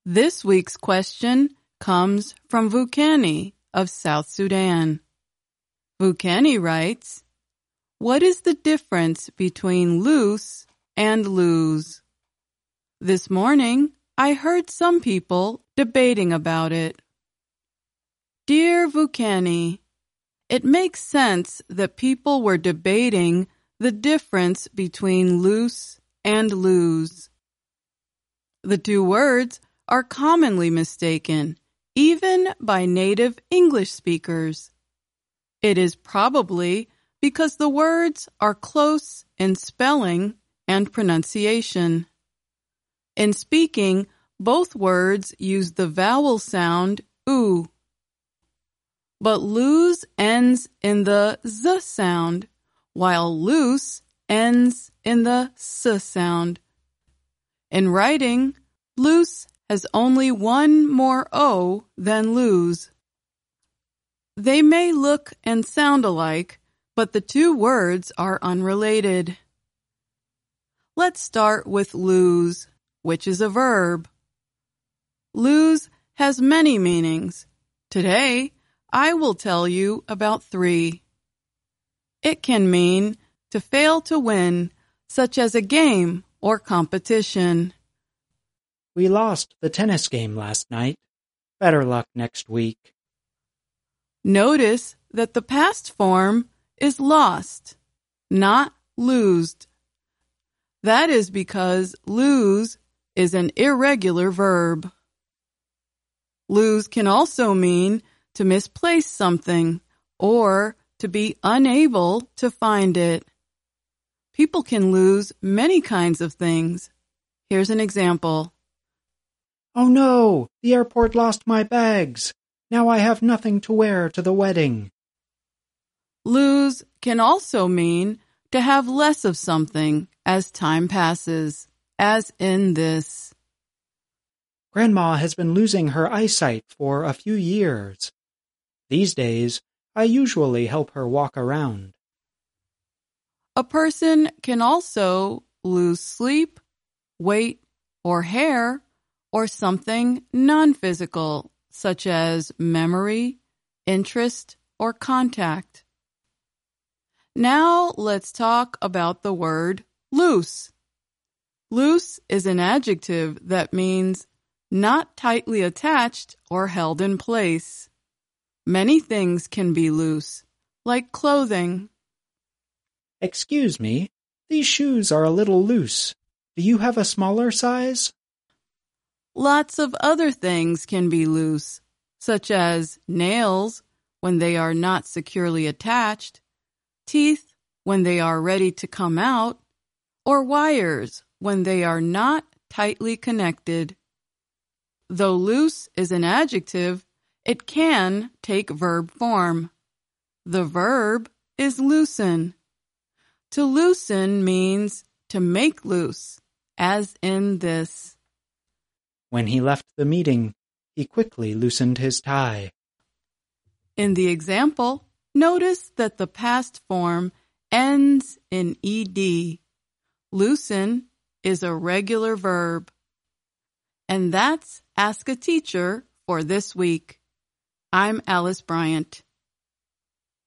This week's question comes from Vukani of South Sudan. Vukani writes, "What is the difference between loose and lose?" This morning, I heard some people debating about it. Dear Vukani, it makes sense that people were debating the difference between loose and lose. The two words are commonly mistaken, even by native English speakers. It is probably because the words are close in spelling and pronunciation. In speaking, both words use the vowel sound oo. But lose ends in the z sound, while loose ends in the s sound. In writing, loose has only one more o than lose. They may look and sound alike, but the two words are unrelated. Let's start with lose, which is a verb. Lose has many meanings. Today, I will tell you about 3. It can mean to fail to win, such as a game or competition. We lost the tennis game last night. Better luck next week. Notice that the past form is lost, not losed. That is because lose is an irregular verb. Lose can also mean to misplace something or to be unable to find it. People can lose many kinds of things. Here's an example. Oh no, the airport lost my bags. Now I have nothing to wear to the wedding. Lose can also mean to have less of something as time passes, as in this. Grandma has been losing her eyesight for a few years. These days, I usually help her walk around. A person can also lose sleep, weight, or hair, or something non-physical, such as memory, interest, or contact. Now let's talk about the word loose. Loose is an adjective that means not tightly attached or held in place. Many things can be loose, like clothing. Excuse me, these shoes are a little loose. Do you have a smaller size? Lots of other things can be loose, such as nails when they are not securely attached, teeth when they are ready to come out, or wires when they are not tightly connected. Though loose is an adjective, it can take verb form. The verb is loosen. To loosen means to make loose, as in this. When he left the meeting, he quickly loosened his tie. In the example, notice that the past form ends in ed. Loosen is a regular verb. And that's Ask a Teacher for this week. I'm Alice Bryant.